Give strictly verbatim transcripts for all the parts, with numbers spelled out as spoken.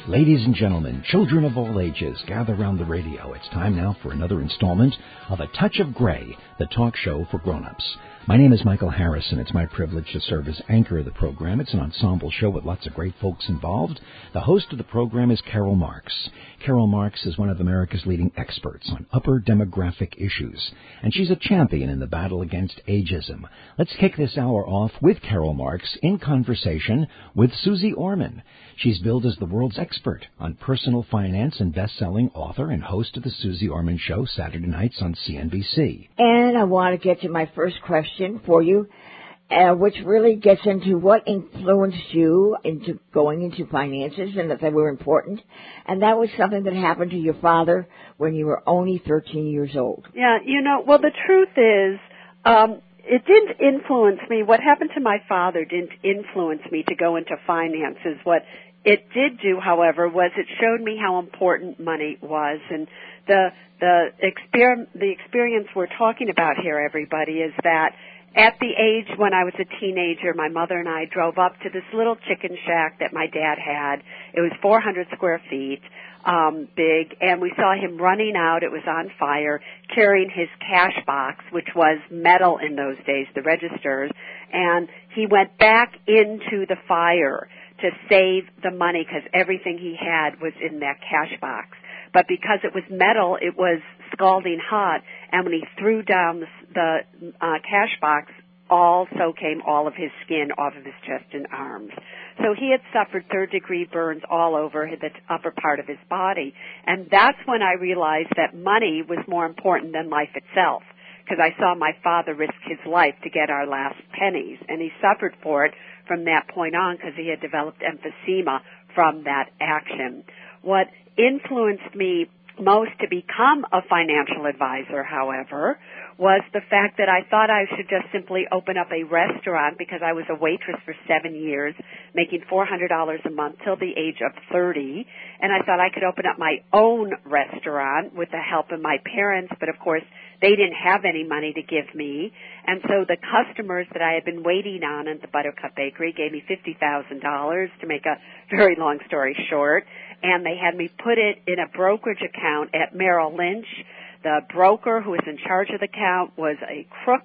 Ladies and gentlemen, children of all ages, gather round the radio. It's time now for another installment of A Touch of Gray, the talk show for grown-ups. My name is Michael Harris, and it's my privilege to serve as anchor of the program. It's an ensemble show with lots of great folks involved. The host of the program is Carol Marks. Carol Marks is one of America's leading experts on upper demographic issues, and she's a champion in the battle against ageism. Let's kick this hour off with Carol Marks in conversation with Susie Orman. She's billed as the world's expert on personal finance and best-selling author and host of the Susie Orman Show Saturday nights on C N B C. And I want to get to my first question for you, uh, which really gets into what influenced you into going into finances and that they were important. And that was something that happened to your father when you were only thirteen years old. Yeah, you know, well, the truth is, um, it didn't influence me. What happened to my father didn't influence me to go into finances. What it did do, however, was it showed me how important money was. And the the, exper- the experience we're talking about here, everybody, is that at the age when I was a teenager, my mother and I drove up to this little chicken shack that my dad had. It was four hundred square feet. Um, big, and we saw him running out. It was on fire, carrying his cash box, which was metal in those days, the registers, and he went back into the fire to save the money because everything he had was in that cash box. But because it was metal, it was scalding hot, and when he threw down the, the uh, cash box, also came all of his skin off of his chest and arms. So he had suffered third-degree burns all over the upper part of his body. And that's when I realized that money was more important than life itself, because I saw my father risk his life to get our last pennies. And he suffered for it from that point on because he had developed emphysema from that action. What influenced me most to become a financial advisor, however, was the fact that I thought I should just simply open up a restaurant because I was a waitress for seven years, making four hundred dollars a month till the age of thirty, and I thought I could open up my own restaurant with the help of my parents, but of course they didn't have any money to give me, and so the customers that I had been waiting on at the Buttercup Bakery gave me fifty thousand dollars, to make a very long story short, and they had me put it in a brokerage account at Merrill Lynch. The broker who was in charge of the account was a crook.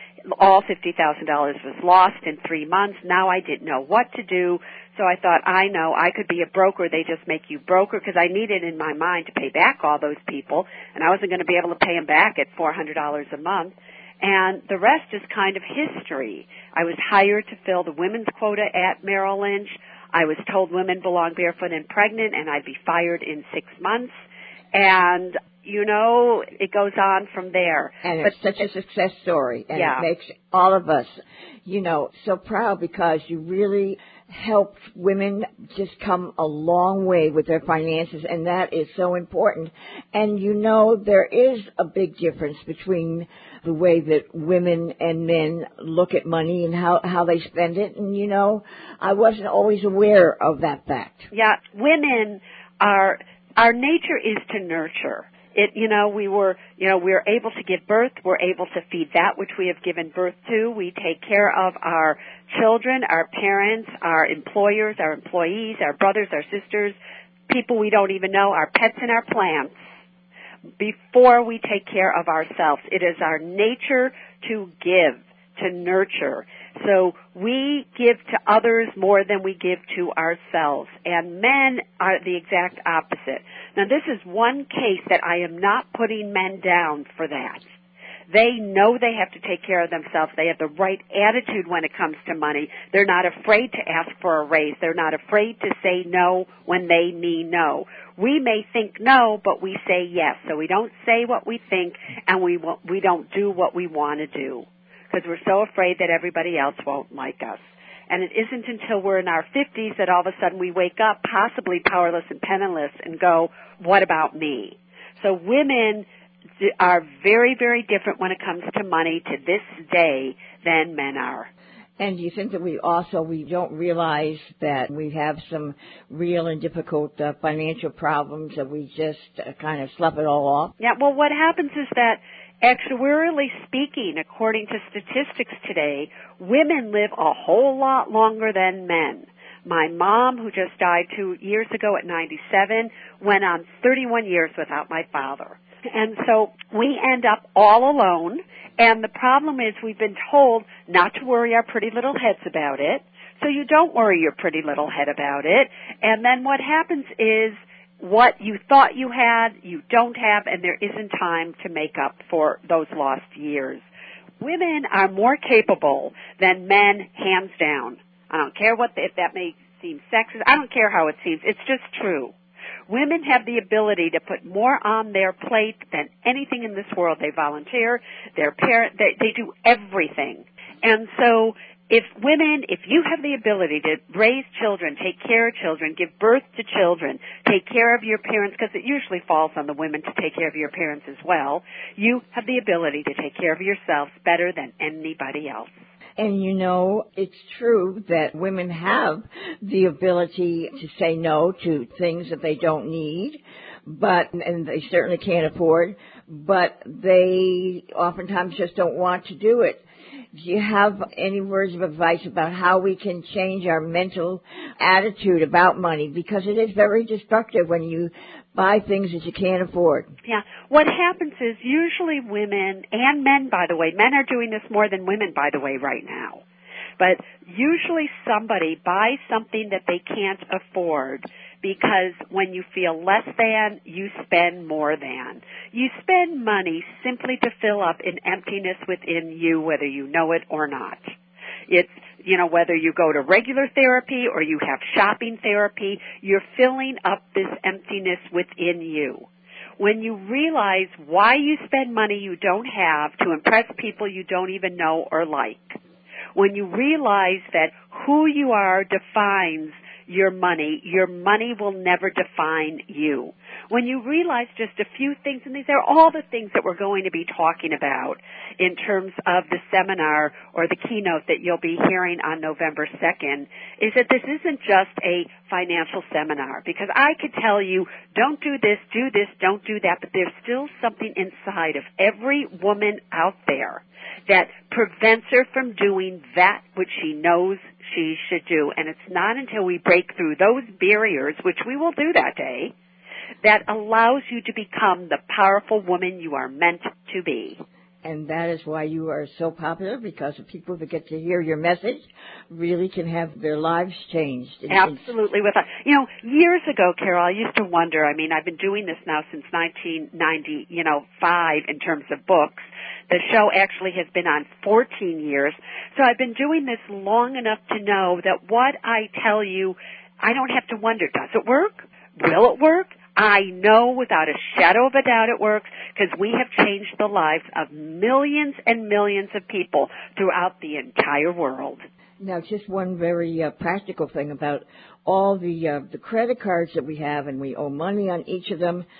All fifty thousand dollars was lost in three months. Now I didn't know what to do, so I thought, I know, I could be a broker. They just make you broker, because I needed in my mind to pay back all those people, and I wasn't going to be able to pay them back at four hundred dollars a month. And the rest is kind of history. I was hired to fill the women's quota at Merrill Lynch. I was told women belong barefoot and pregnant, and I'd be fired in six months. And you know, it goes on from there. And but, it's such a success story, and yeah. it makes all of us, you know, so proud, because you really helped women just come a long way with their finances, and that is so important. And, you know, there is a big difference between the way that women and men look at money and how, how they spend it. And, you know, I wasn't always aware of that fact. Yeah, women are, our nature is to nurture. It, you know, we were, you know, we are able to give birth. We're able to feed that which we have given birth to. We take care of our children, our parents, our employers, our employees, our brothers, our sisters, people we don't even know, our pets and our plants, before we take care of ourselves. It is our nature to give, to nurture. So we give to others more than we give to ourselves. And men are the exact opposite. Now, this is one case that I am not putting men down for that. They know they have to take care of themselves. They have the right attitude when it comes to money. They're not afraid to ask for a raise. They're not afraid to say no when they mean no. We may think no, but we say yes. So we don't say what we think, and we we don't do what we want to do, because we're so afraid that everybody else won't like us. And it isn't until we're in our fifties that all of a sudden we wake up, possibly powerless and penniless, and go, what about me? So women are very, very different when it comes to money to this day than men are. And do you think that we also, we don't realize that we have some real and difficult uh, financial problems, that we just uh, kind of slough it all off? Yeah, well, what happens is that, actuarially speaking, according to statistics today, women live a whole lot longer than men. My mom, who just died two years ago at ninety-seven, went on thirty-one years without my father. And so we end up all alone, and the problem is we've been told not to worry our pretty little heads about it, so you don't worry your pretty little head about it, and then what happens is what you thought you had, you don't have, and there isn't time to make up for those lost years. Women are more capable than men, hands down. I don't care what the, if that may seem sexist. I don't care how it seems. It's just true. Women have the ability to put more on their plate than anything in this world. They volunteer, they're parent, they, they do everything. And so if women, if you have the ability to raise children, take care of children, give birth to children, take care of your parents, because it usually falls on the women to take care of your parents as well, you have the ability to take care of yourselves better than anybody else. And you know, it's true that women have the ability to say no to things that they don't need, but, and they certainly can't afford, but they oftentimes just don't want to do it. Do you have any words of advice about how we can change our mental attitude about money? Because it is very destructive when you buy things that you can't afford. Yeah. What happens is usually women, and men, by the way, men are doing this more than women, by the way, right now. But usually somebody buys something that they can't afford because when you feel less than, you spend more than. You spend money simply to fill up an emptiness within you, whether you know it or not. It's, you know, whether you go to regular therapy or you have shopping therapy, you're filling up this emptiness within you. When you realize why you spend money you don't have to impress people you don't even know or like, when you realize that who you are defines your money, your money will never define you. When you realize just a few things, and these are all the things that we're going to be talking about in terms of the seminar or the keynote that you'll be hearing on November second, is that this isn't just a financial seminar. Because I could tell you, don't do this, do this, don't do that, but there's still something inside of every woman out there that prevents her from doing that which she knows she should do. And it's not until we break through those barriers, which we will do that day, that allows you to become the powerful woman you are meant to be. And that is why you are so popular, because the people that get to hear your message really can have their lives changed. Absolutely. With you know, years ago, Carol, I used to wonder, I mean, I've been doing this now since nineteen ninety, you know, five in terms of books. The show actually has been on fourteen years. So I've been doing this long enough to know that what I tell you, I don't have to wonder, does it work? Will it work? I know without a shadow of a doubt it works, because we have changed the lives of millions and millions of people throughout the entire world. Now, just one very uh, practical thing about all the uh, the credit cards that we have, and we owe money on each of them.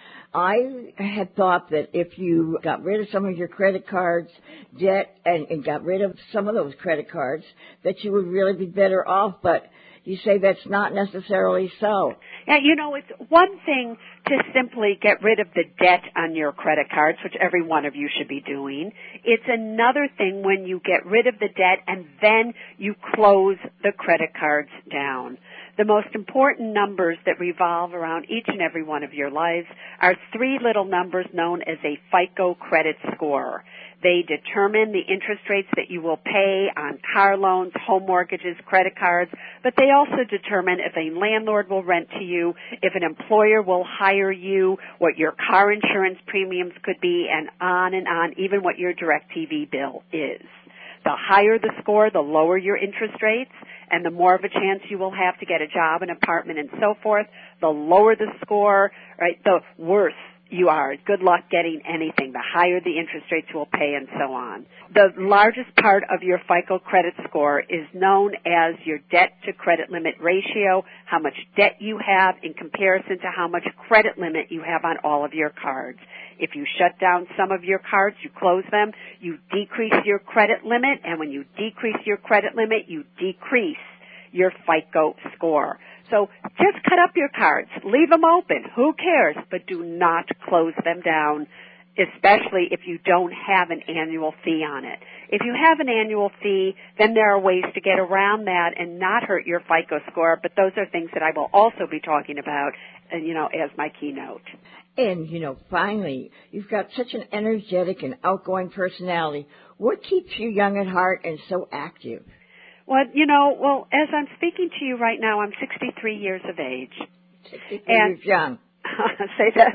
I had thought that if you got rid of some of your credit cards debt and, and got rid of some of those credit cards, that you would really be better off, but you say that's not necessarily so. Yeah, you know, it's one thing to simply get rid of the debt on your credit cards, which every one of you should be doing. It's another thing when you get rid of the debt and then you close the credit cards down. The most important numbers that revolve around each and every one of your lives are three little numbers known as a FICO credit score. They determine the interest rates that you will pay on car loans, home mortgages, credit cards, but they also determine if a landlord will rent to you, if an employer will hire you, what your car insurance premiums could be, and on and on, even what your DirecTV bill is. The higher the score, the lower your interest rates, and the more of a chance you will have to get a job, an apartment, and so forth. The lower the score, right, the worse you are. Good luck getting anything. The higher the interest rates you will pay, and so on. The largest part of your FICO credit score is known as your debt-to-credit limit ratio, how much debt you have in comparison to how much credit limit you have on all of your cards. If you shut down some of your cards, you close them, you decrease your credit limit, and when you decrease your credit limit, you decrease your FICO score. So just cut up your cards. Leave them open. Who cares? But do not close them down, especially if you don't have an annual fee on it. if you have an annual fee, then there are ways to get around that and not hurt your FICO score, but those are things that I will also be talking about, uh, you know, as my keynote. And, you know, finally, you've got such an energetic and outgoing personality. What keeps you young at heart and so active? Well, you know, well, as I'm speaking to you right now, I'm sixty-three years of age. sixty-three and, years young. say that.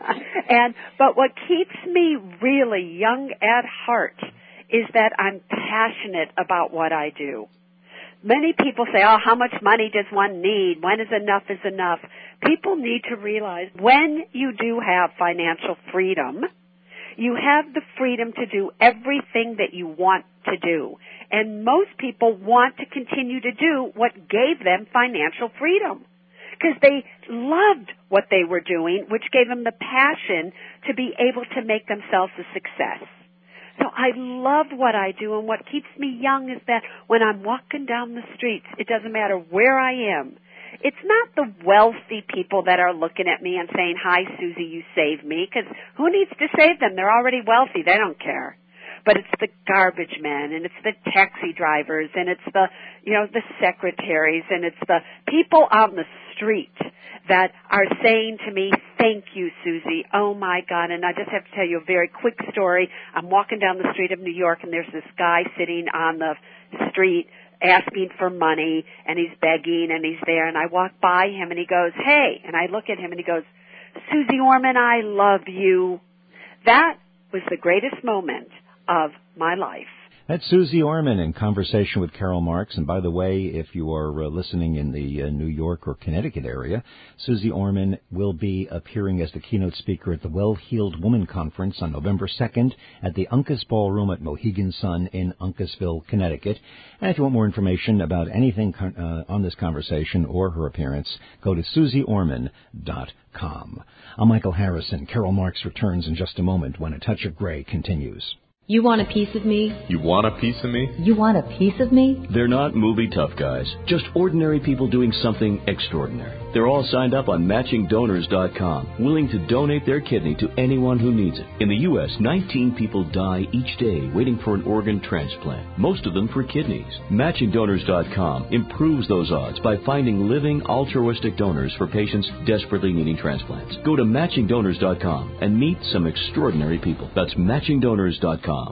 and, but what keeps me really young at heart is that I'm passionate about what I do. Many people say, oh, how much money does one need? When is enough is enough? People need to realize when you do have financial freedom, you have the freedom to do everything that you want to do. And most people want to continue to do what gave them financial freedom because they loved what they were doing, which gave them the passion to be able to make themselves a success. So I love what I do, and what keeps me young is that when I'm walking down the streets, it doesn't matter where I am. It's not the wealthy people that are looking at me and saying, hi, Susie, you saved me, because who needs to save them? They're already wealthy. They don't care. But it's the garbage men, and it's the taxi drivers, and it's the, you know, the secretaries, and it's the people on the street that are saying to me, thank you, Susie. Oh, my God. And I just have to tell you a very quick story. I'm walking down the street of New York, and there's this guy sitting on the street asking for money, and he's begging, and he's there. And I walk by him, and he goes, hey. And I look at him, and he goes, Susie Orman, I love you. That was the greatest moment of my life. That's Susie Orman in conversation with Carol Marks. And by the way, if you are uh, listening in the uh, New York or Connecticut area, Susie Orman will be appearing as the keynote speaker at the Well-Heeled Woman Conference on November second at the Uncas Ballroom at Mohegan Sun in Uncasville, Connecticut. And if you want more information about anything uh, on this conversation or her appearance, go to susie orman dot com. I'm Michael Harrison. Carol Marks returns in just a moment when A Touch of Gray continues. You want a piece of me? You want a piece of me? You want a piece of me? They're not movie tough guys, just ordinary people doing something extraordinary. They're all signed up on matching donors dot com, willing to donate their kidney to anyone who needs it. In the U S, nineteen people die each day waiting for an organ transplant, most of them for kidneys. matching donors dot com improves those odds by finding living altruistic donors for patients desperately needing transplants. Go to matching donors dot com and meet some extraordinary people. That's matching donors dot com.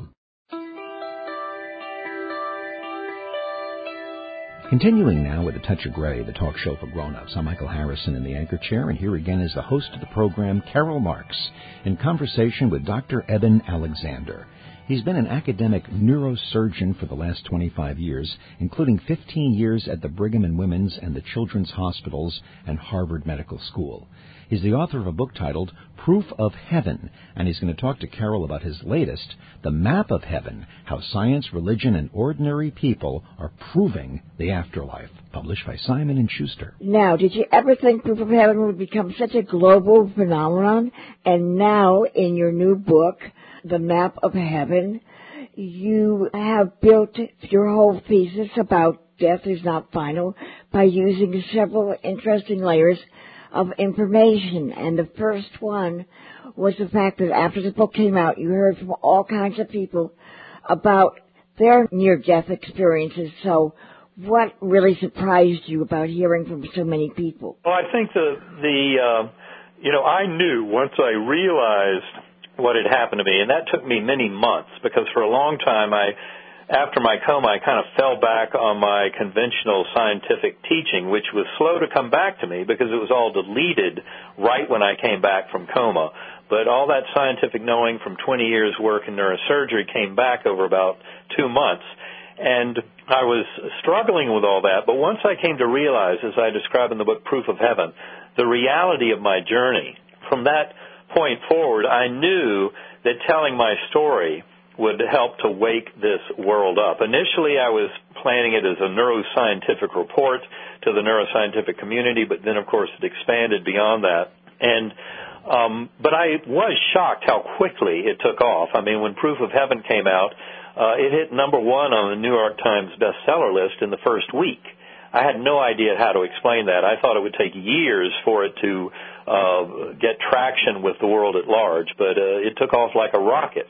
Continuing now with A Touch of Gray, the talk show for grown-ups. I'm Michael Harrison in the anchor chair, and here again is the host of the program, Carol Marks, in conversation with Doctor Eben Alexander. He's been an academic neurosurgeon for the last twenty-five years, including fifteen years at the Brigham and Women's and the Children's Hospitals and Harvard Medical School. He's the author of a book titled Proof of Heaven, and he's going to talk to Carol about his latest, The Map of Heaven, How Science, Religion, and Ordinary People Are Proving the Afterlife, published by Simon and Schuster. Now, did you ever think Proof of Heaven would become such a global phenomenon? And now, in your new book, The Map of Heaven, you have built your whole thesis about death is not final by using several interesting layers of information. And the first one was the fact that after the book came out, you heard from all kinds of people about their near-death experiences. So what really surprised you about hearing from so many people? Well, I think the, the uh, you know, I knew once I realized what had happened to me, and that took me many months, because for a long time I after my coma, I kind of fell back on my conventional scientific teaching, which was slow to come back to me because it was all deleted right when I came back from coma. But all that scientific knowing from twenty years' work in neurosurgery came back over about two months. And I was struggling with all that. But once I came to realize, as I describe in the book Proof of Heaven, the reality of my journey, from that point forward, I knew that telling my story would help to wake this world up. Initially, I was planning it as a neuroscientific report to the neuroscientific community, but then, of course, it expanded beyond that. And um, but I was shocked how quickly it took off. I mean, when Proof of Heaven came out, uh, it hit number one on the New York Times bestseller list in the first week. I had no idea how to explain that. I thought it would take years for it to uh, get traction with the world at large, but uh, it took off like a rocket.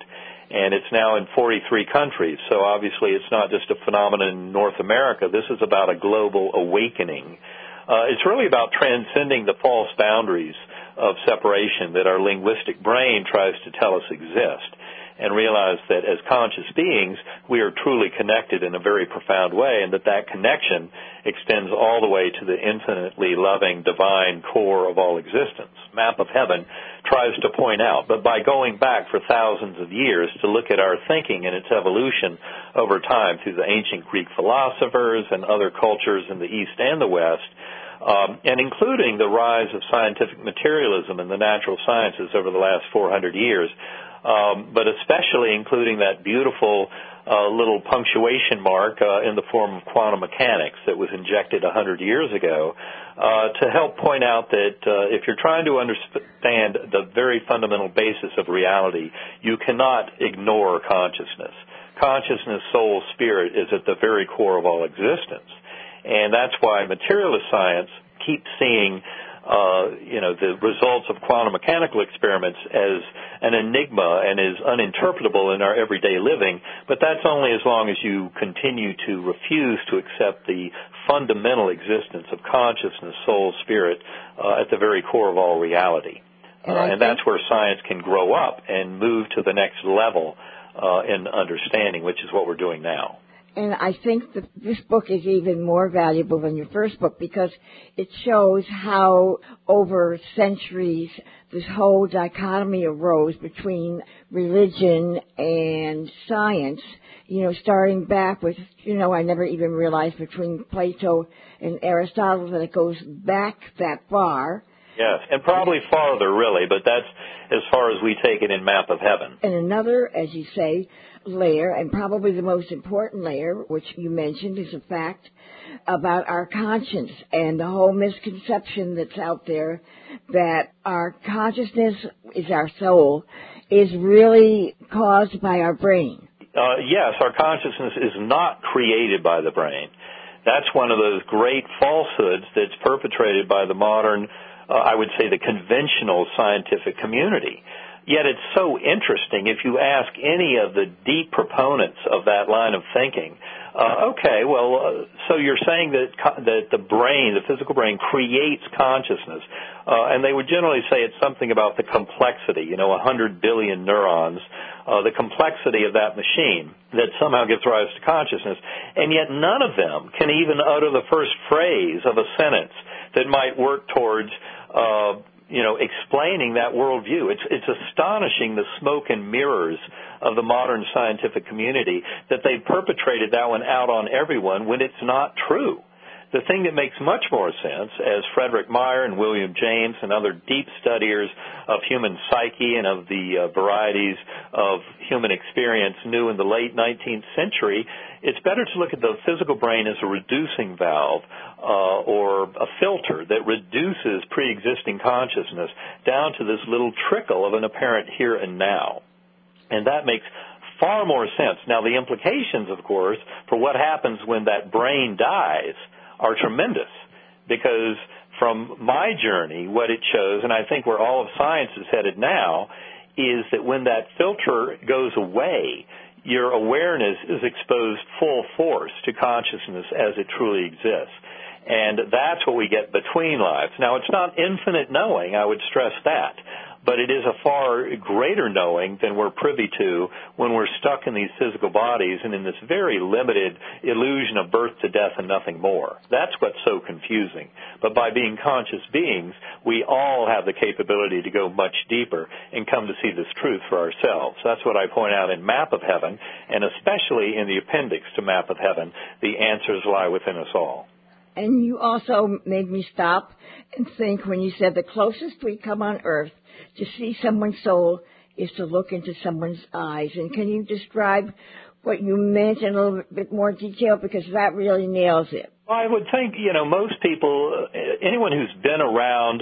and it's now in forty-three countries. So obviously it's not just a phenomenon in North America. This is about a global awakening. Uh, it's really about transcending the false boundaries of separation that our linguistic brain tries to tell us exist, and realize that as conscious beings, we are truly connected in a very profound way, and that that connection extends all the way to the infinitely loving, divine core of all existence. Map of Heaven tries to point out, but by going back for thousands of years to look at our thinking and its evolution over time through the ancient Greek philosophers and other cultures in the East and the West, Um, and including the rise of scientific materialism and the natural sciences over the last four hundred years, um, but especially including that beautiful uh, little punctuation mark uh, in the form of quantum mechanics that was injected one hundred years ago uh, to help point out that uh, if you're trying to understand the very fundamental basis of reality, you cannot ignore consciousness. Consciousness, soul, spirit is at the very core of all existence. And that's why materialist science keeps seeing, uh, you know, the results of quantum mechanical experiments as an enigma and is uninterpretable in our everyday living. But that's only as long as you continue to refuse to accept the fundamental existence of consciousness, soul, spirit, uh, at the very core of all reality. Uh, and that's where science can grow up and move to the next level uh, in understanding, which is what we're doing now. And I think that this book is even more valuable than your first book because it shows how over centuries this whole dichotomy arose between religion and science, you know, starting back with, you know, I never even realized between Plato and Aristotle that it goes back that far. Yes, and probably farther, really, but that's as far as we take it in Map of Heaven. And another, as you say, layer, and probably the most important layer, which you mentioned, is the fact about our conscience and the whole misconception that's out there that our consciousness is our soul is really caused by our brain. Uh, yes, our consciousness is not created by the brain. That's one of those great falsehoods that's perpetrated by the modern, uh, I would say, the conventional scientific community. Yet it's so interesting if you ask any of the deep proponents of that line of thinking, uh, okay, well, uh, so you're saying that co- that the brain, the physical brain, creates consciousness, uh, and they would generally say it's something about the complexity, you know, one hundred billion neurons, uh, the complexity of that machine that somehow gives rise to consciousness, and yet none of them can even utter the first phrase of a sentence that might work towards uh you know, explaining that worldview. It's, it's astonishing the smoke and mirrors of the modern scientific community that they perpetrated that one out on everyone when it's not true. The thing that makes much more sense, as Frederick Meyer and William James and other deep studiers of human psyche and of the uh, varieties of human experience knew in the late nineteenth century, it's better to look at the physical brain as a reducing valve uh, or a filter that reduces pre-existing consciousness down to this little trickle of an apparent here and now. And that makes far more sense. Now, the implications, of course, for what happens when that brain dies are tremendous, because from my journey, what it shows, and I think where all of science is headed now, is that when that filter goes away, your awareness is exposed full force to consciousness as it truly exists. And that's what we get between lives. Now, it's not infinite knowing, I would stress that, but it is a far greater knowing than we're privy to when we're stuck in these physical bodies and in this very limited illusion of birth to death and nothing more. That's what's so confusing. But by being conscious beings, we all have the capability to go much deeper and come to see this truth for ourselves. That's what I point out in Map of Heaven, and especially in the appendix to Map of Heaven, the answers lie within us all. And you also made me stop and think when you said the closest we come on earth to see someone's soul is to look into someone's eyes. And can you describe what you meant in a little bit more detail, because that really nails it? Well, I would think, you know, most people, anyone who's been around,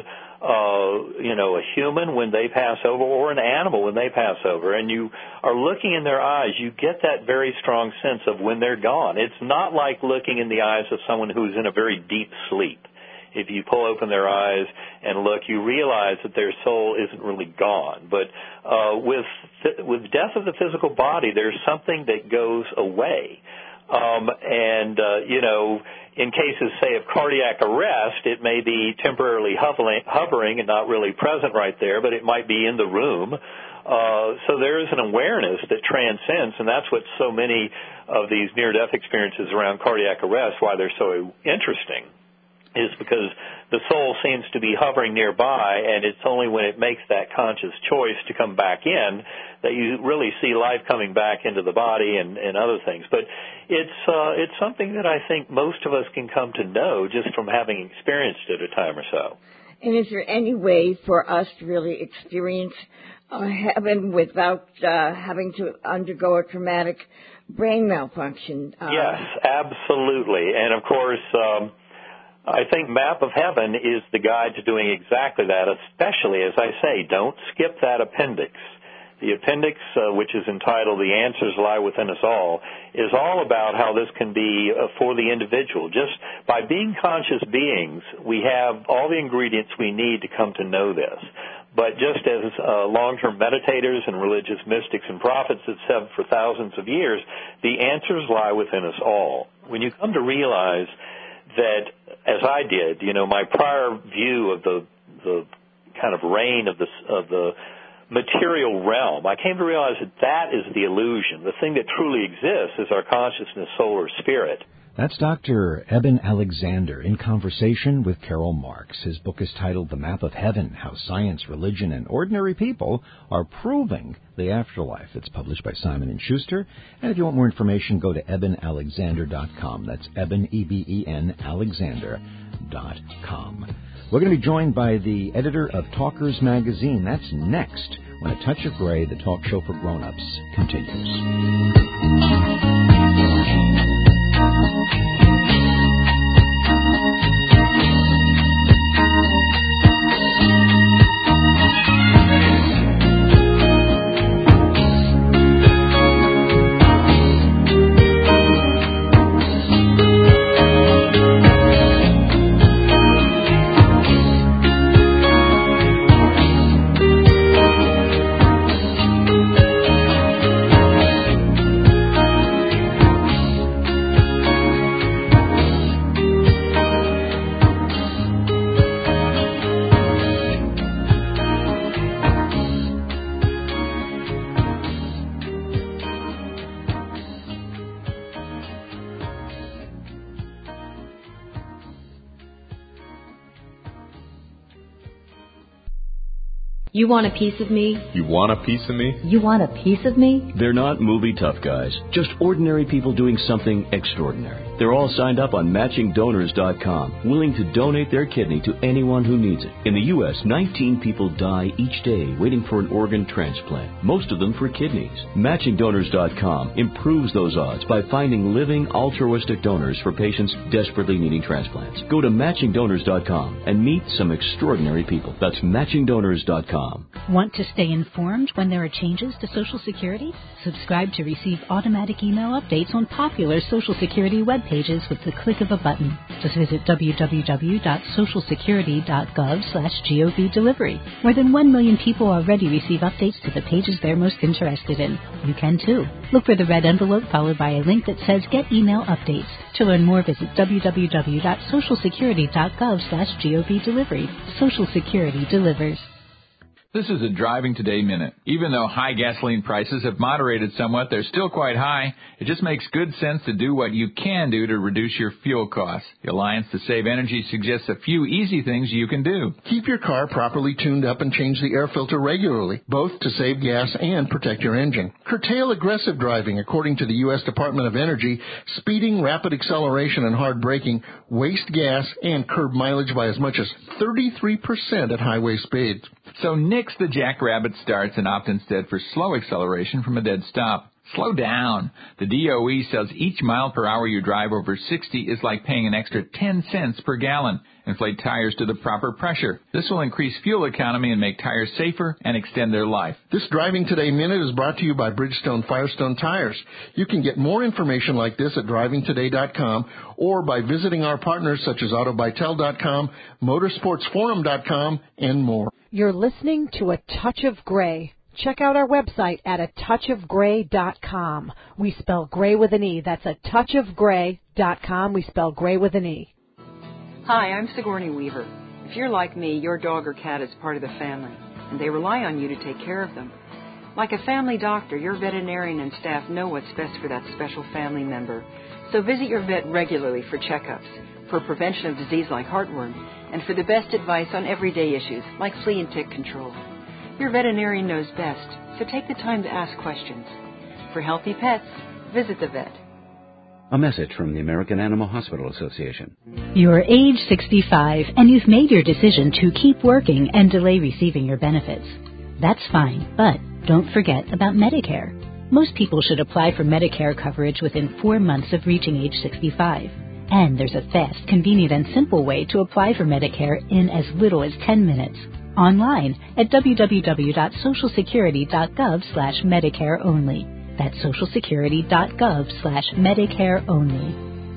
uh, you know, a human when they pass over or an animal when they pass over, and you are looking in their eyes, you get that very strong sense of when they're gone. It's not like looking in the eyes of someone who's in a very deep sleep. if you pull open their eyes and look, you realize that their soul isn't really gone. But uh, with with death of the physical body, there's something that goes away. Um, and, uh, you know, in cases, say, of cardiac arrest, it may be temporarily hovering, hovering and not really present right there, but it might be in the room. Uh, so there is an awareness that transcends, and that's what so many of these near-death experiences around cardiac arrest, why they're so interesting, is because the soul seems to be hovering nearby, and it's only when it makes that conscious choice to come back in that you really see life coming back into the body and, and other things. But it's uh, it's something that I think most of us can come to know just from having experienced it a time or so. And is there any way for us to really experience uh, heaven without uh, having to undergo a traumatic brain malfunction? Uh, yes, absolutely. And, of course, um, I think Map of Heaven is the guide to doing exactly that, especially, as I say, don't skip that appendix. The appendix, uh, which is entitled The Answers Lie Within Us All, is all about how this can be uh, for the individual. Just by being conscious beings, we have all the ingredients we need to come to know this. But just as uh, long-term meditators and religious mystics and prophets have said for thousands of years, the answers lie within us all. When you come to realize that, as I did, you know, my prior view of the the kind of reign of the of the material realm, I came to realize that that is the illusion. The thing that truly exists is our consciousness, soul, or spirit. That's Doctor Eben Alexander in conversation with Karl Marx. His book is titled The Map of Heaven, How Science, Religion, and Ordinary People Are Proving the Afterlife. It's published by Simon and Schuster. And if you want more information, go to eben alexander dot com. That's Eben, E B E N, Alexander dot com. We're going to be joined by the editor of Talkers Magazine. That's next, when A Touch of Gray, the talk show for grown-ups, continues. You want a piece of me? You want a piece of me? You want a piece of me? They're not movie tough guys, just ordinary people doing something extraordinary. They're all signed up on matching donors dot com, willing to donate their kidney to anyone who needs it. In the U S, nineteen people die each day waiting for an organ transplant, most of them for kidneys. matching donors dot com improves those odds by finding living altruistic donors for patients desperately needing transplants. Go to matching donors dot com and meet some extraordinary people. That's matching donors dot com. Want to stay informed when there are changes to Social Security? Subscribe to receive automatic email updates on popular Social Security web pages with the click of a button. Just visit w w w dot social security dot gov slash gov delivery. More than one million people already receive updates to the pages they're most interested in. You can too. Look for the red envelope followed by a link that says Get Email Updates. To learn more, visit w w w dot social security dot gov slash gov delivery. Social Security delivers. This is a Driving Today Minute. Even though high gasoline prices have moderated somewhat, they're still quite high. It just makes good sense to do what you can do to reduce your fuel costs. The Alliance to Save Energy suggests a few easy things you can do. Keep your car properly tuned up and change the air filter regularly, both to save gas and protect your engine. Curtail aggressive driving. According to the U S Department of Energy, speeding, rapid acceleration, and hard braking waste gas and curb mileage by as much as thirty-three percent at highway speeds. So nix the jackrabbit starts and opt instead for slow acceleration from a dead stop. Slow down. The D O E says each mile per hour you drive over sixty is like paying an extra ten cents per gallon. Inflate tires to the proper pressure. This will increase fuel economy and make tires safer and extend their life. This Driving Today Minute is brought to you by Bridgestone Firestone Tires. You can get more information like this at driving today dot com or by visiting our partners such as auto bytel dot com, motorsports forum dot com, and more. You're listening to A Touch of Gray. Check out our website at a touch of gray dot com. We spell gray with an E. That's a touch of gray dot com. We spell gray with an E. Hi, I'm Sigourney Weaver. If you're like me, your dog or cat is part of the family, and they rely on you to take care of them. Like a family doctor, your veterinarian and staff know what's best for that special family member. So visit your vet regularly for checkups, for prevention of disease like heartworm, and for the best advice on everyday issues like flea and tick control. Your veterinarian knows best, so take the time to ask questions. For healthy pets, visit the vet. A message from the American Animal Hospital Association. You're age sixty-five and you've made your decision to keep working and delay receiving your benefits. That's fine, but don't forget about Medicare. Most people should apply for Medicare coverage within four months of reaching age sixty-five. And there's a fast, convenient, and simple way to apply for Medicare in as little as ten minutes. Online at w w w dot social security dot gov slash Medicare only. That's social security dot gov slash Medicare only.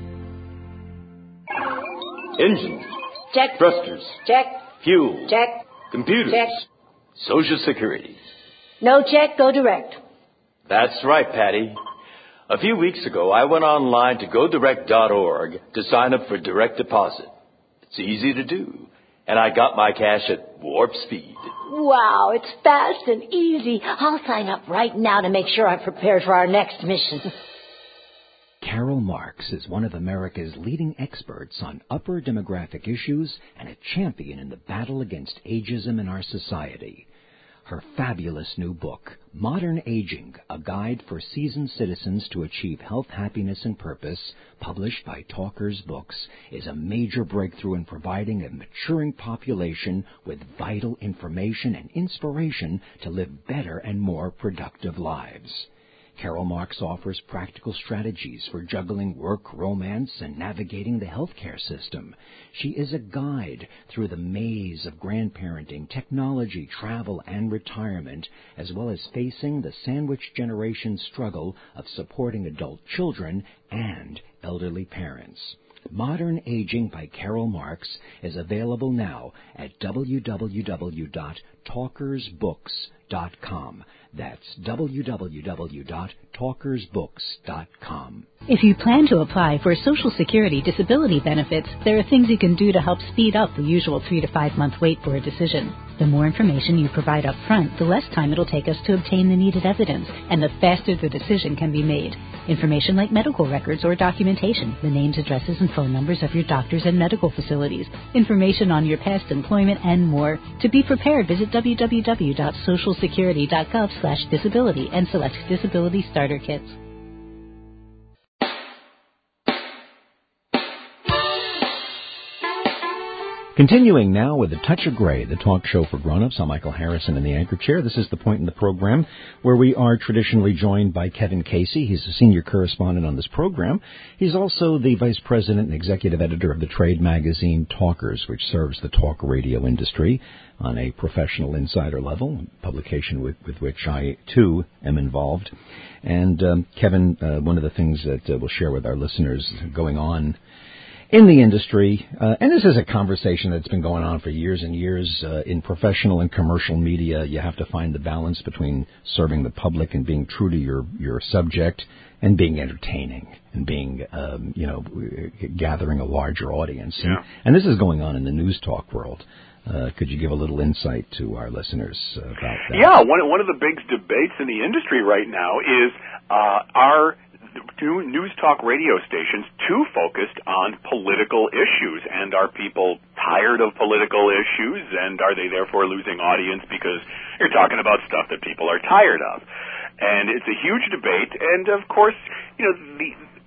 Engines. Check. Thrusters. Check. Fuel. Check. Computers. Check. Social Security. No check, go direct. That's right, Patty. A few weeks ago, I went online to go direct dot org to sign up for direct deposit. It's easy to do. And I got my cash at warp speed. Wow, it's fast and easy. I'll sign up right now to make sure I'm prepared for our next mission. Carol Marks is one of America's leading experts on upper demographic issues and a champion in the battle against ageism in our society. Her fabulous new book, Modern Aging, A Guide for Seasoned Citizens to Achieve Health, Happiness, and Purpose, published by Talkers Books, is a major breakthrough in providing a maturing population with vital information and inspiration to live better and more productive lives. Carol Marks offers practical strategies for juggling work, romance, and navigating the healthcare system. She is a guide through the maze of grandparenting, technology, travel, and retirement, as well as facing the sandwich generation struggle of supporting adult children and elderly parents. Modern Aging by Carol Marks is available now at w w w dot talkers books dot com. That's w w w dot talkers books dot com. If you plan to apply for Social Security disability benefits, there are things you can do to help speed up the usual three to five month wait for a decision. The more information you provide up front, the less time it'll take us to obtain the needed evidence, and the faster the decision can be made. Information like medical records or documentation, the names, addresses, and phone numbers of your doctors and medical facilities, information on your past employment, and more. To be prepared, visit w w w dot social security dot gov slash disability and select Disability Starter Kits. Continuing now with A Touch of Gray, the talk show for grown-ups. I'm Michael Harrison in the anchor chair. This is the point in the program where we are traditionally joined by Kevin Casey. He's a senior correspondent on this program. He's also the vice president and executive editor of the trade magazine Talkers, which serves the talk radio industry on a professional insider level, a publication with, with which I, too, am involved. And, um, Kevin, uh, one of the things that uh, we'll share with our listeners going on in the industry, uh, and this is a conversation that's been going on for years and years uh, in professional and commercial media. You have to find the balance between serving the public and being true to your, your subject and being entertaining and being, um, you know, gathering a larger audience. Yeah. And, and this is going on in the news talk world. Uh, could you give a little insight to our listeners uh, about that? Yeah, one, one of the big debates in the industry right now is uh, are news talk radio stations too focused on political issues, and are people tired of political issues, and are they therefore losing audience because you're talking about stuff that people are tired of? And it's a huge debate, and of course, you know, the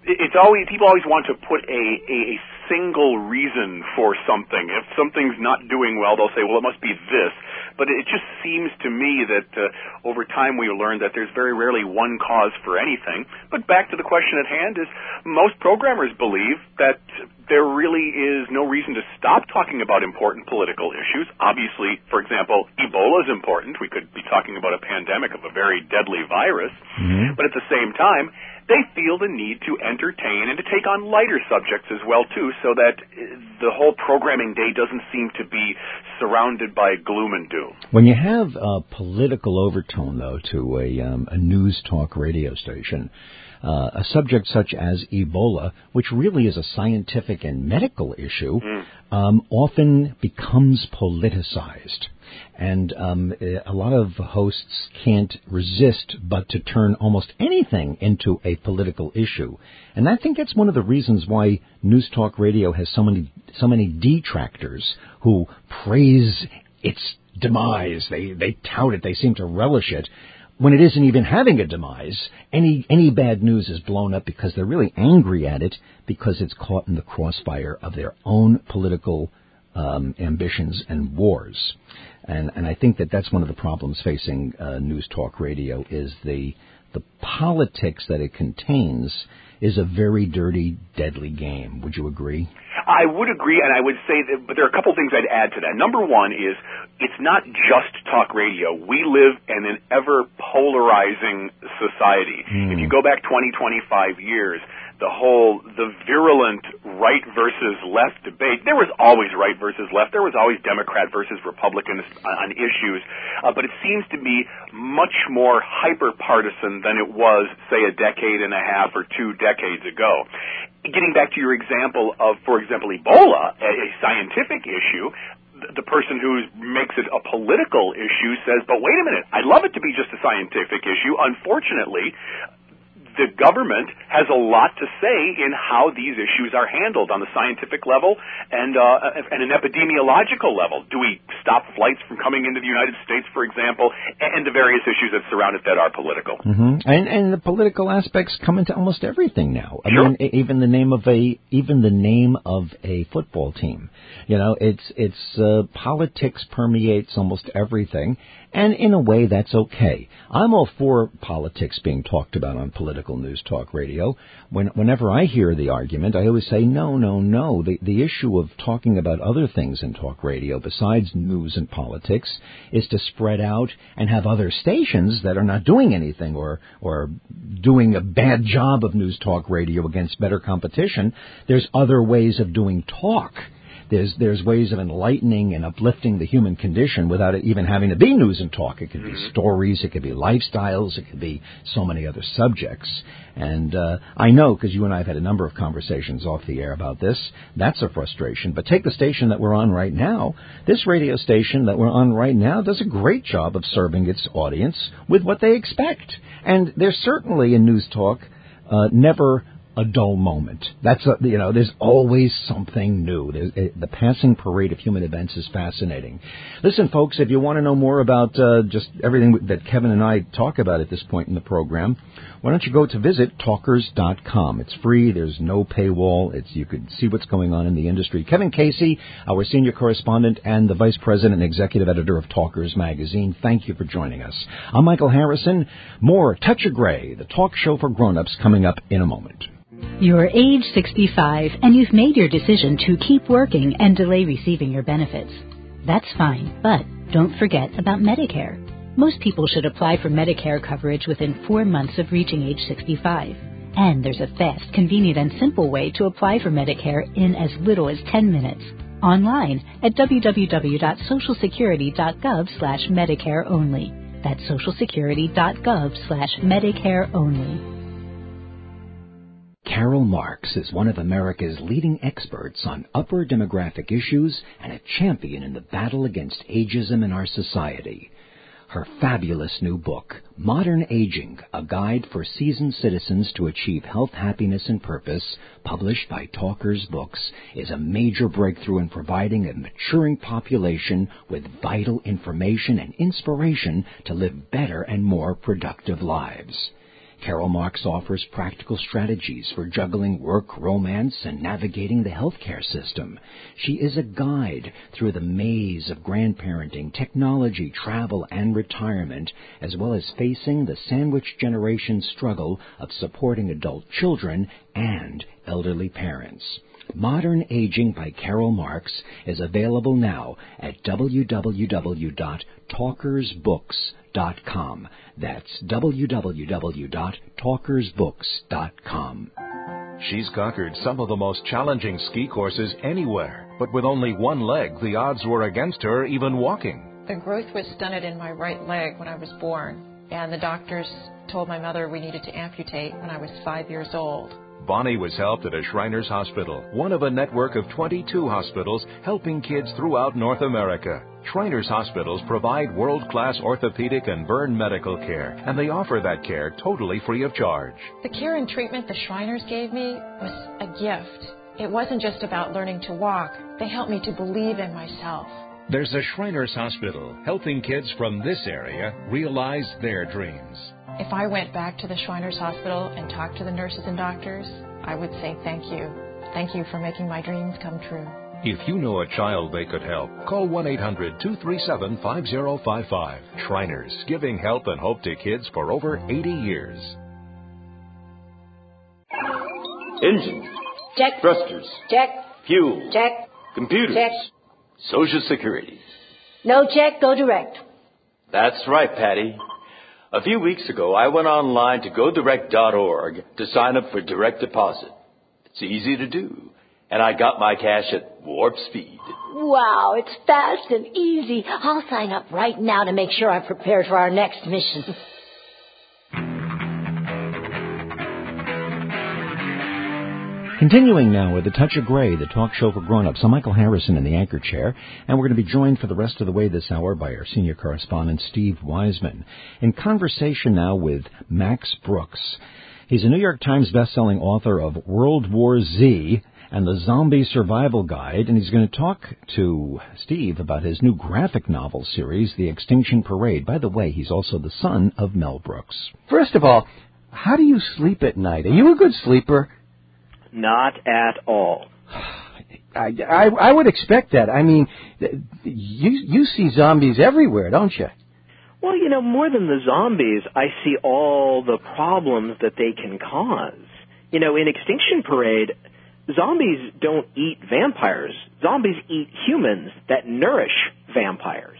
it's always, people always want to put a, a, a single reason for something. If something's not doing well, they'll say, well, it must be this. But it just seems to me that uh, over time we learned that there's very rarely one cause for anything. But back to the question at hand is most programmers believe that there really is no reason to stop talking about important political issues. Obviously, for example, Ebola is important. We could be talking about a pandemic of a very deadly virus. Mm-hmm. But at the same time, they feel the need to entertain and to take on lighter subjects as well, too, so that the whole programming day doesn't seem to be surrounded by gloom and doom. When you have a political overtone, though, to a, um, a news talk radio station, uh, a subject such as Ebola, which really is a scientific and medical issue, mm. um, often becomes politicized. And um, a lot of hosts can't resist but to turn almost anything into a political issue. And I think that's one of the reasons why News Talk Radio has so many so many detractors who praise its demise. They they tout it. They seem to relish it. When it isn't even having a demise, any any bad news is blown up because they're really angry at it because it's caught in the crossfire of their own political um, ambitions and wars. And, and I think that that's one of the problems facing uh, News Talk Radio is the the politics that it contains is a very dirty, deadly game. Would you agree? I would agree, and I would say that, but there are a couple things I'd add to that. Number one is it's not just talk radio. We live in an ever polarizing society. Mm. If you go back twenty, twenty-five years, the whole, the virulent right versus left debate, there was always right versus left. There was always Democrat versus Republican on issues. Uh, but it seems to be much more hyper-partisan than it was, say, a decade and a half or two decades ago. Getting back to your example of, for example, Ebola, a, a scientific issue, the person who makes it a political issue says, but wait a minute, I'd love it to be just a scientific issue. Unfortunately, the government has a lot to say in how these issues are handled on the scientific level and uh, and an epidemiological level. Do we stop flights from coming into the United States, for example, and the various issues that surround it that are political? Mm-hmm. And and the political aspects come into almost everything now. I sure. mean, even the name of a even the name of a football team. You know, it's it's uh, politics permeates almost everything. And in a way, that's okay. I'm all for politics being talked about on political news talk radio. When, whenever I hear the argument, I always say, no, no, no. The, the issue of talking about other things in talk radio besides news and politics is to spread out and have other stations that are not doing anything or, or doing a bad job of news talk radio against better competition. There's other ways of doing talk. There's there's ways of enlightening and uplifting the human condition without it even having to be news and talk. It could be stories, it could be lifestyles, it could be so many other subjects. And uh, I know, because you and I have had a number of conversations off the air about this, that's a frustration. But take the station that we're on right now. This radio station that we're on right now does a great job of serving its audience with what they expect. And there's certainly in news talk uh, never a dull moment. That's a, you know, there's always something new. There's, it, the passing parade of human events is fascinating. Listen, folks, if you want to know more about uh, just everything that Kevin and I talk about at this point in the program, why don't you go to visit talkers dot com. It's free. There's no paywall. It's you could see what's going on in the industry. Kevin Casey, our senior correspondent and the vice president and executive editor of Talkers magazine, thank you for joining us. I'm Michael Harrison. More Touch of Gray, the talk show for grown-ups, coming up in a moment. You're age sixty-five and you've made your decision to keep working and delay receiving your benefits. That's fine, but don't forget about Medicare. Most people should apply for Medicare coverage within four months of reaching age sixty-five. And there's a fast, convenient, and simple way to apply for Medicare in as little as ten minutes. Online at w w w dot social security dot gov slash Medicare only. That's social security dot gov slash Medicare only. Carol Marks is one of America's leading experts on upper demographic issues and a champion in the battle against ageism in our society. Her fabulous new book, Modern Aging, A Guide for Seasoned Citizens to Achieve Health, Happiness, and Purpose, published by Talkers Books, is a major breakthrough in providing a maturing population with vital information and inspiration to live better and more productive lives. Carol Marks offers practical strategies for juggling work, romance, and navigating the healthcare system. She is a guide through the maze of grandparenting, technology, travel, and retirement, as well as facing the sandwich generation struggle of supporting adult children and elderly parents. Modern Aging by Carol Marks is available now at w w w dot talkers books dot com. That's w w w dot talkers books dot com. She's conquered some of the most challenging ski courses anywhere, but with only one leg, the odds were against her even walking. The growth was stunted in my right leg when I was born, and the doctors told my mother we needed to amputate when I was five years old. Bonnie was helped at a Shriners Hospital, one of a network of twenty-two hospitals helping kids throughout North America. Shriners Hospitals provide world-class orthopedic and burn medical care, and they offer that care totally free of charge. The care and treatment the Shriners gave me was a gift. It wasn't just about learning to walk. They helped me to believe in myself. There's a Shriners Hospital helping kids from this area realize their dreams. If I went back to the Shriners Hospital and talked to the nurses and doctors, I would say thank you. Thank you for making my dreams come true. If you know a child they could help, call one eight hundred two three seven five zero five five. Shriners, giving help and hope to kids for over eighty years. Engines. Check. Thrusters. Check. Fuel. Check. Computers. Check. Social Security. No check, go direct. That's right, Patty. A few weeks ago, I went online to go direct dot org to sign up for direct deposit. It's easy to do. And I got my cash at warp speed. Wow, it's fast and easy. I'll sign up right now to make sure I'm prepared for our next mission. Continuing now with A Touch of Gray, the talk show for grown-ups. I'm Michael Harrison in the anchor chair, and we're going to be joined for the rest of the way this hour by our senior correspondent, Steve Wiseman, in conversation now with Max Brooks. He's a New York Times best-selling author of World War Z and the Zombie Survival Guide, and he's going to talk to Steve about his new graphic novel series, The Extinction Parade. By the way, he's also the son of Mel Brooks. First of all, how do you sleep at night? Are you a good sleeper? Not at all. I, I, I would expect that. I mean, you you see zombies everywhere, don't you? Well, you know, more than the zombies, I see all the problems that they can cause. You know, in Extinction Parade, zombies don't eat vampires. Zombies eat humans that nourish vampires.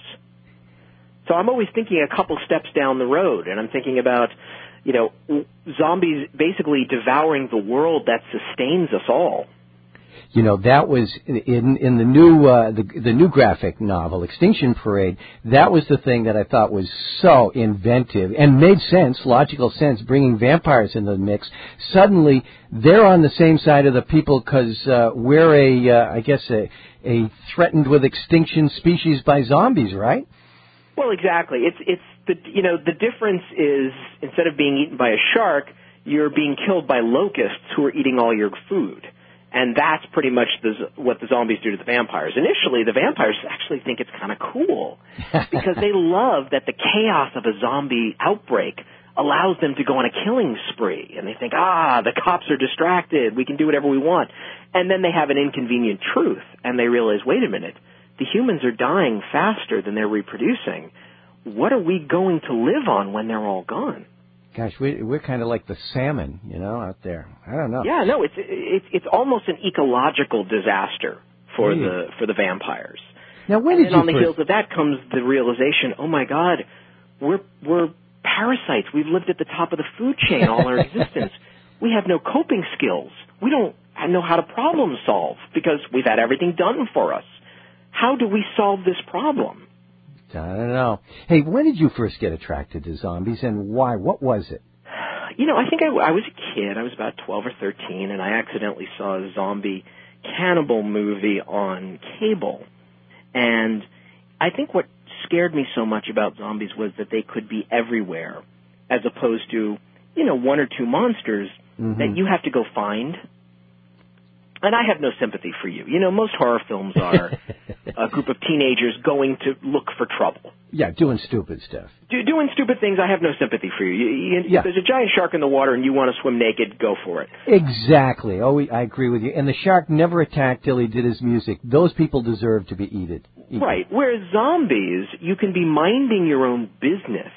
So I'm always thinking a couple steps down the road, and I'm thinking about, you know, zombies basically devouring the world that sustains us all. You know, that was in in the new uh, the the new graphic novel, Extinction Parade. That was the thing that I thought was so inventive and made sense, logical sense, bringing vampires into the mix. Suddenly, they're on the same side of the people because uh, we're a, uh, I guess, a, a threatened with extinction species by zombies, right? Well, exactly. It's it's the you know the difference is instead of being eaten by a shark, you're being killed by locusts who are eating all your food. And that's pretty much the, what the zombies do to the vampires. Initially, the vampires actually think it's kind of cool because they love that the chaos of a zombie outbreak allows them to go on a killing spree. And they think, ah, the cops are distracted. We can do whatever we want. And then they have an inconvenient truth, and they realize, wait a minute, the humans are dying faster than they're reproducing. What are we going to live on when they're all gone? Gosh, we, we're kind of like the salmon, you know, out there. I don't know. Yeah, no, it's it's it's almost an ecological disaster for Really? the for the vampires. Now, when and did then on you the first... heels of that comes the realization: oh my God, we're we're parasites. We've lived at the top of the food chain all our existence. We have no coping skills. We don't know how to problem solve because we've had everything done for us. How do we solve this problem? I don't know. Hey, when did you first get attracted to zombies, and why? What was it? You know, I think I, I was a kid. I was about twelve or thirteen, and I accidentally saw a zombie cannibal movie on cable. And I think what scared me so much about zombies was that they could be everywhere, as opposed to, you know, one or two monsters Mm-hmm. that you have to go find. And I have no sympathy for you. You know, most horror films are a group of teenagers going to look for trouble. Yeah, doing stupid stuff. Do, doing stupid things, I have no sympathy for you. you, you yeah. If there's a giant shark in the water and you want to swim naked, go for it. Exactly. Oh, I agree with you. And the shark never attacked till he did his music. Those people deserve to be eaten. eaten. Right. Whereas zombies, you can be minding your own business,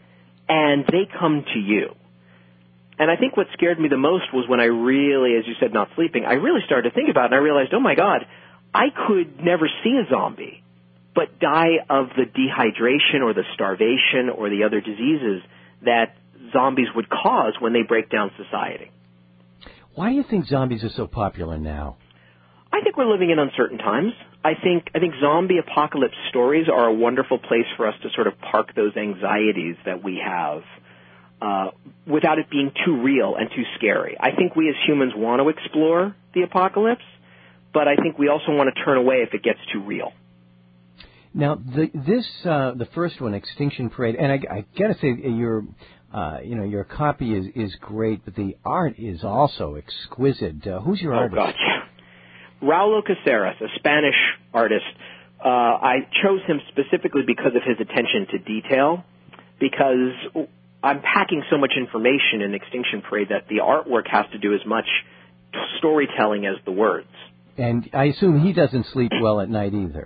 and they come to you. And I think what scared me the most was when I really, as you said, not sleeping, I really started to think about it, and I realized, oh, my God, I could never see a zombie, but die of the dehydration or the starvation or the other diseases that zombies would cause when they break down society. Why do you think zombies are so popular now? I think we're living in uncertain times. I think I think zombie apocalypse stories are a wonderful place for us to sort of park those anxieties that we have uh, without it being too real and too scary. I think we as humans want to explore the apocalypse, but I think we also want to turn away if it gets too real. Now, the, this uh, the first one, Extinction Parade, and I, I got to say, your uh, you know your copy is, is great, but the art is also exquisite. Uh, who's your oh, artist? Oh God, yeah. Raulo Caceres, a Spanish artist. Uh, I chose him specifically because of his attention to detail, because I'm packing so much information in Extinction Parade that the artwork has to do as much storytelling as the words. And I assume he doesn't sleep well at night either.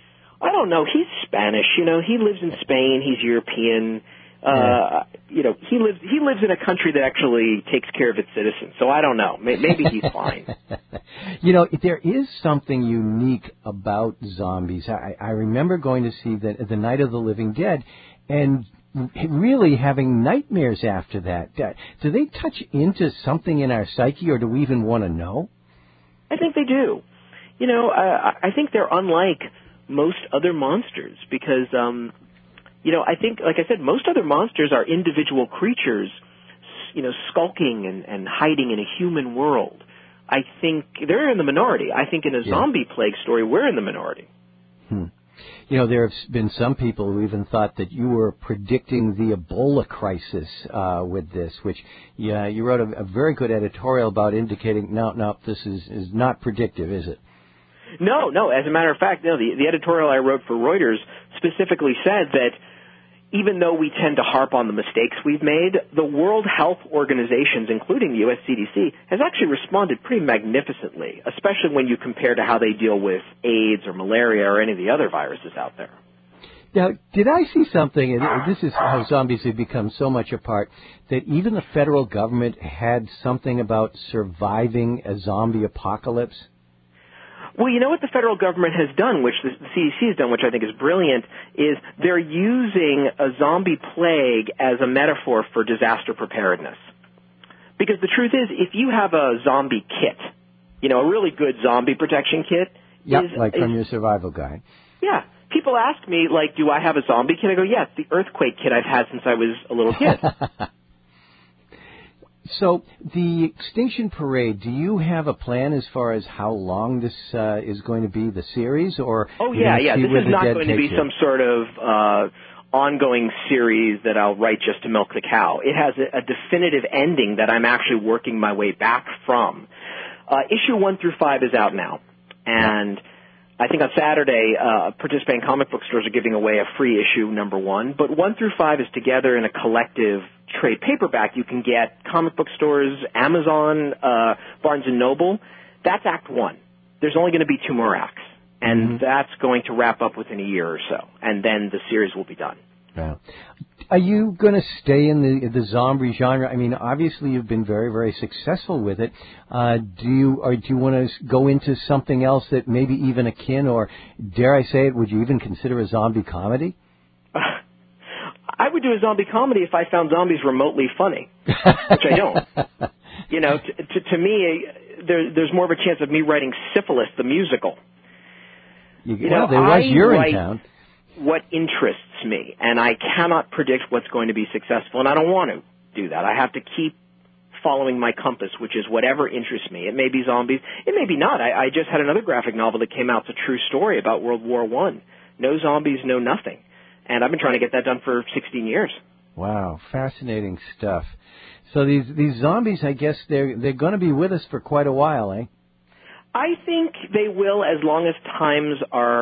I don't know. He's Spanish. You know, he lives in Spain. He's European. Uh, yeah. You know, he lives he lives in a country that actually takes care of its citizens. So I don't know. Maybe he's fine. You know, there is something unique about zombies. I, I remember going to see the, the Night of the Living Dead, and really having nightmares after that. Do they touch into something in our psyche, or do we even want to know? I think they do. You know, uh, I think they're unlike most other monsters because, um, you know, I think, like I said, most other monsters are individual creatures, you know, skulking and, and hiding in a human world. I think they're in the minority. I think in a yeah. zombie plague story, we're in the minority. Hmm. You know, there have been some people who even thought that you were predicting the Ebola crisis uh, with this, which yeah, you wrote a, a very good editorial about indicating, no, no, this is, is not predictive, is it? No, no. As a matter of fact, no. The, the editorial I wrote for Reuters specifically said that even though we tend to harp on the mistakes we've made, the World Health Organizations, including the U S C D C, has actually responded pretty magnificently, especially when you compare to how they deal with AIDS or malaria or any of the other viruses out there. Now, did I see something, and this is how zombies have become so much a part, that even the federal government had something about surviving a zombie apocalypse? Well, you know what the federal government has done, which the C D C has done, which I think is brilliant, is they're using a zombie plague as a metaphor for disaster preparedness. Because the truth is, if you have a zombie kit, you know, a really good zombie protection kit. Yep, is, like from is, your survival guide. Yeah. People ask me, like, do I have a zombie kit? I go, yeah, it's the earthquake kit I've had since I was a little kid. So, the Extinction Parade, do you have a plan as far as how long this uh, is going to be, the series? Or oh, yeah, yeah. This is not going to be some sort of uh, ongoing series that I'll write just to milk the cow. It has a, a definitive ending that I'm actually working my way back from. Uh, issue one through five is out now. And I think on Saturday, uh, participating comic book stores are giving away a free issue, number one. But one through five is together in a collective trade paperback. You can get comic book stores, Amazon, uh, Barnes and Noble. That's Act One. There's only going to be two more acts. And mm-hmm. that's going to wrap up within a year or so. And then the series will be done. Yeah. Are you going to stay in the the zombie genre? I mean, obviously you've been very, very successful with it. Uh, do you or do you want to go into something else that maybe even akin, or dare I say it, would you even consider a zombie comedy? Uh, I would do a zombie comedy if I found zombies remotely funny, which I don't. You know, to, to, to me, there, there's more of a chance of me writing Syphilis, the musical. You, you well, know, there was I Urinetown. Town. What interests me, and I cannot predict what's going to be successful, and I don't want to do that. I have to keep following my compass, which is whatever interests me. It may be zombies. It may be not. I, I just had another graphic novel that came out. It's a true story about World War One. No zombies, no nothing. And I've been trying to get that done for sixteen years. Wow, fascinating stuff. So these these zombies, I guess they're they're going to be with us for quite a while, eh? I think they will, as long as times are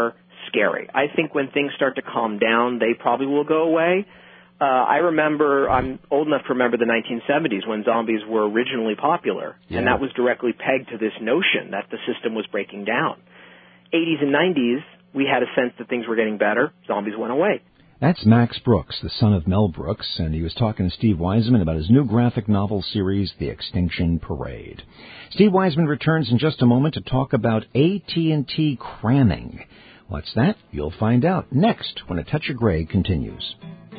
scary. I think when things start to calm down, they probably will go away. Uh, I remember, I'm old enough to remember the nineteen seventies when zombies were originally popular, yeah. and that was directly pegged to this notion that the system was breaking down. eighties and nineties, we had a sense that things were getting better. Zombies went away. That's Max Brooks, the son of Mel Brooks, and he was talking to Steve Wiseman about his new graphic novel series, The Extinction Parade. Steve Wiseman returns in just a moment to talk about A T and T cramming. What's that? You'll find out next when A Touch of Gray continues.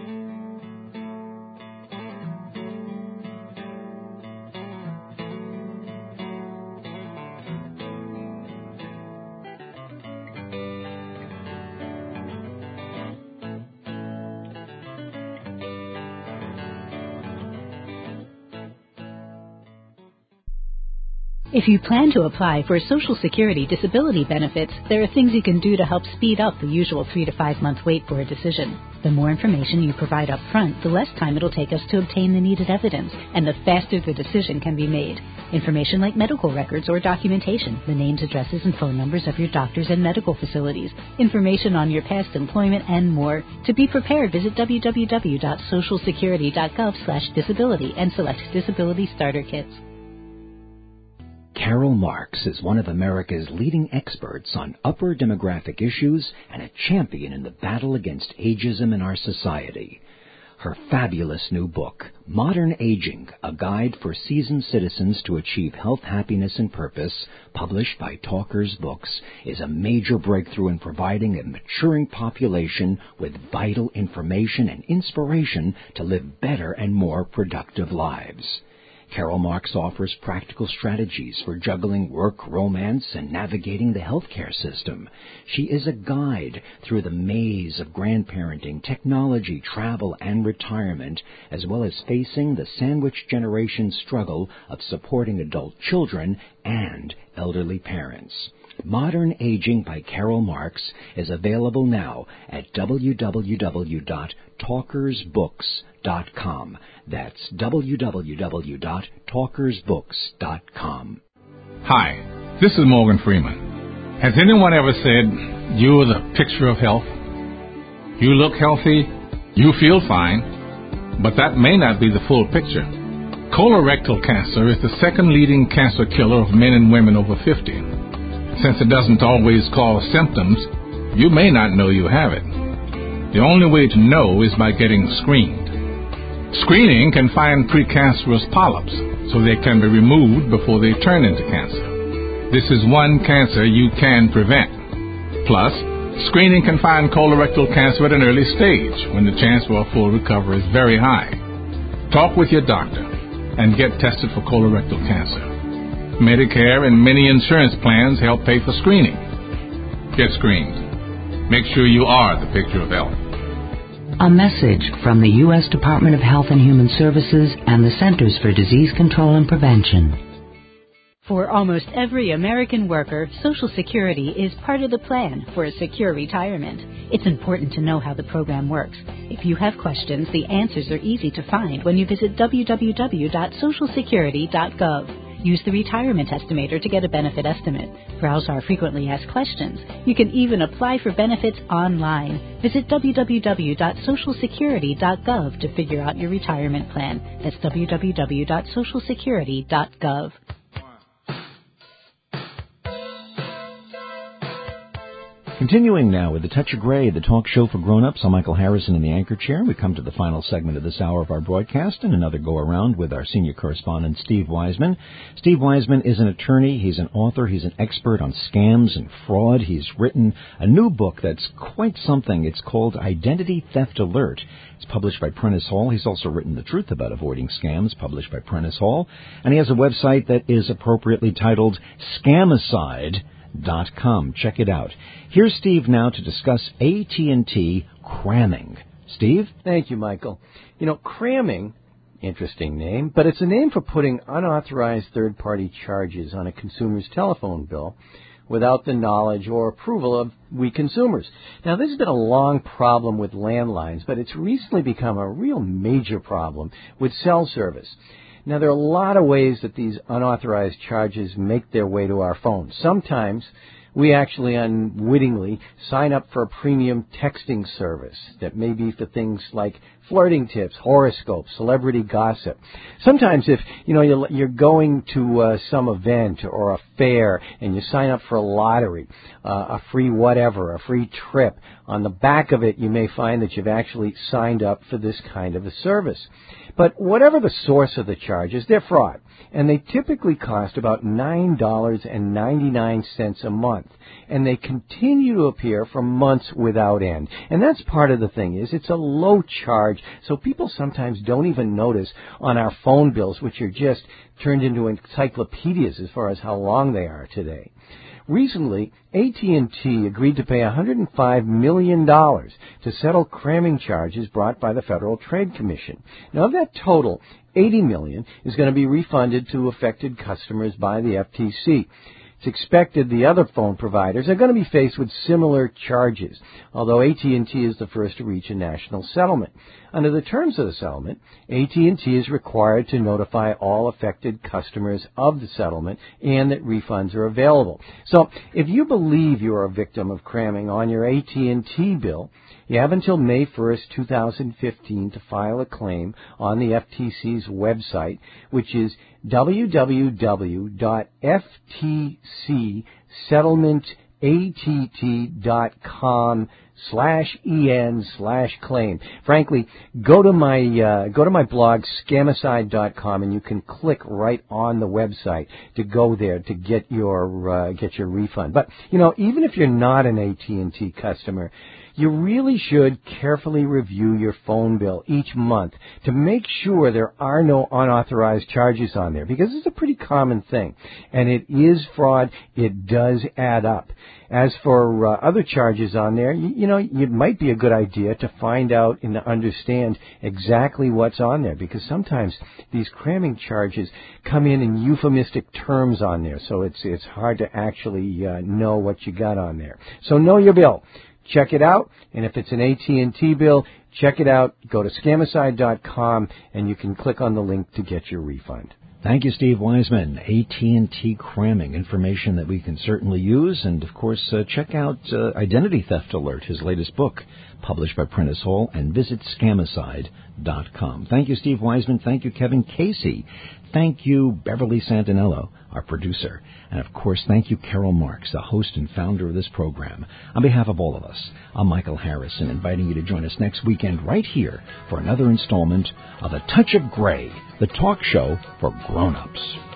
If you plan to apply for Social Security disability benefits, there are things you can do to help speed up the usual three to five month wait for a decision. The more information you provide up front, the less time it'll take us to obtain the needed evidence, and the faster the decision can be made. Information like medical records or documentation, the names, addresses, and phone numbers of your doctors and medical facilities, information on your past employment, and more. To be prepared, visit w w w dot social security dot gov slash disability and select Disability Starter Kits. Carol Marks is one of America's leading experts on upper demographic issues and a champion in the battle against ageism in our society. Her fabulous new book, Modern Aging, A Guide for Seasoned Citizens to Achieve Health, Happiness, and Purpose, published by Talkers Books, is a major breakthrough in providing a maturing population with vital information and inspiration to live better and more productive lives. Carol Marks offers practical strategies for juggling work, romance, and navigating the healthcare system. She is a guide through the maze of grandparenting, technology, travel, and retirement, as well as facing the sandwich generation struggle of supporting adult children and elderly parents. Modern Aging by Carol Marks is available now at w w w dot talkers books dot com. That's w w w dot talkers books dot com. Hi, this is Morgan Freeman. Has anyone ever said, you're the picture of health? You look healthy, you feel fine, but that may not be the full picture. Colorectal cancer is the second leading cancer killer of men and women over fifty. Since it doesn't always cause symptoms, you may not know you have it. The only way to know is by getting screened. Screening can find precancerous polyps so they can be removed before they turn into cancer. This is one cancer you can prevent. Plus, screening can find colorectal cancer at an early stage when the chance for a full recovery is very high. Talk with your doctor and get tested for colorectal cancer. Medicare and many insurance plans help pay for screening. Get screened. Make sure you are the picture of health. A message from the U S Department of Health and Human Services and the Centers for Disease Control and Prevention. For almost every American worker, Social Security is part of the plan for a secure retirement. It's important to know how the program works. If you have questions, the answers are easy to find when you visit w w w dot social security dot gov. Use the Retirement Estimator to get a benefit estimate. Browse our frequently asked questions. You can even apply for benefits online. Visit w w w dot social security dot gov to figure out your retirement plan. That's w w w dot social security dot gov. Continuing now with A Touch of Gray, the talk show for grown-ups. I'm Michael Harrison in the anchor chair. We come to the final segment of this hour of our broadcast and another go-around with our senior correspondent, Steve Wiseman. Steve Wiseman is an attorney. He's an author. He's an expert on scams and fraud. He's written a new book that's quite something. It's called Identity Theft Alert. It's published by Prentice Hall. He's also written The Truth About Avoiding Scams, published by Prentice Hall. And he has a website that is appropriately titled Scamicide dot com. Check it out. Here's Steve now to discuss A T and T cramming. Steve? Thank you, Michael. You know, cramming, interesting name, but it's a name for putting unauthorized third-party charges on a consumer's telephone bill without the knowledge or approval of we consumers. Now, this has been a long problem with landlines, but it's recently become a real major problem with cell service. Now, there are a lot of ways that these unauthorized charges make their way to our phones. Sometimes we actually unwittingly sign up for a premium texting service that may be for things like flirting tips, horoscopes, celebrity gossip. Sometimes if, you know, you're, you're going to uh, some event or a fair and you sign up for a lottery, uh, a free whatever, a free trip, on the back of it you may find that you've actually signed up for this kind of a service. But whatever the source of the charges, they're fraud. And they typically cost about nine dollars and ninety-nine cents a month. And they continue to appear for months without end. And that's part of the thing, is it's a low charge, so people sometimes don't even notice on our phone bills, which are just turned into encyclopedias as far as how long they are today. Recently, A T and T agreed to pay one hundred five million dollars to settle cramming charges brought by the Federal Trade Commission. Now, of that total, eighty million dollars is going to be refunded to affected customers by the F T C. It's expected the other phone providers are going to be faced with similar charges, although A T and T is the first to reach a national settlement. Under the terms of the settlement, A T and T is required to notify all affected customers of the settlement and that refunds are available. So if you believe you are a victim of cramming on your A T and T bill, you have until May first, two thousand fifteen to file a claim on the F T C's website, which is w w w dot f t c settlement a t t dot com slash en slash claim. Frankly, go to my uh, go to my blog scamicide dot com and you can click right on the website to go there to get your uh, get your refund. But you know, even if you're not an A T and T customer, you really should carefully review your phone bill each month to make sure there are no unauthorized charges on there, because it's a pretty common thing. And it is fraud. It does add up. As for uh, other charges on there, you, you know, it might be a good idea to find out and to understand exactly what's on there, because sometimes these cramming charges come in in euphemistic terms on there, so it's it's hard to actually uh, know what you got on there. So know your bill. Check it out, and if it's an A T and T bill, check it out. Go to scamicide dot com, and you can click on the link to get your refund. Thank you, Steve Wiseman. A T and T cramming, information that we can certainly use. And, of course, uh, check out uh, Identity Theft Alert, his latest book, published by Prentice Hall, and visit scamicide dot com. Thank you, Steve Wiseman. Thank you, Kevin Casey. Thank you, Beverly Santinello, our producer. And, of course, thank you, Carol Marks, the host and founder of this program. On behalf of all of us, I'm Michael Harrison, inviting you to join us next weekend right here for another installment of A Touch of Gray, the talk show for grown-ups.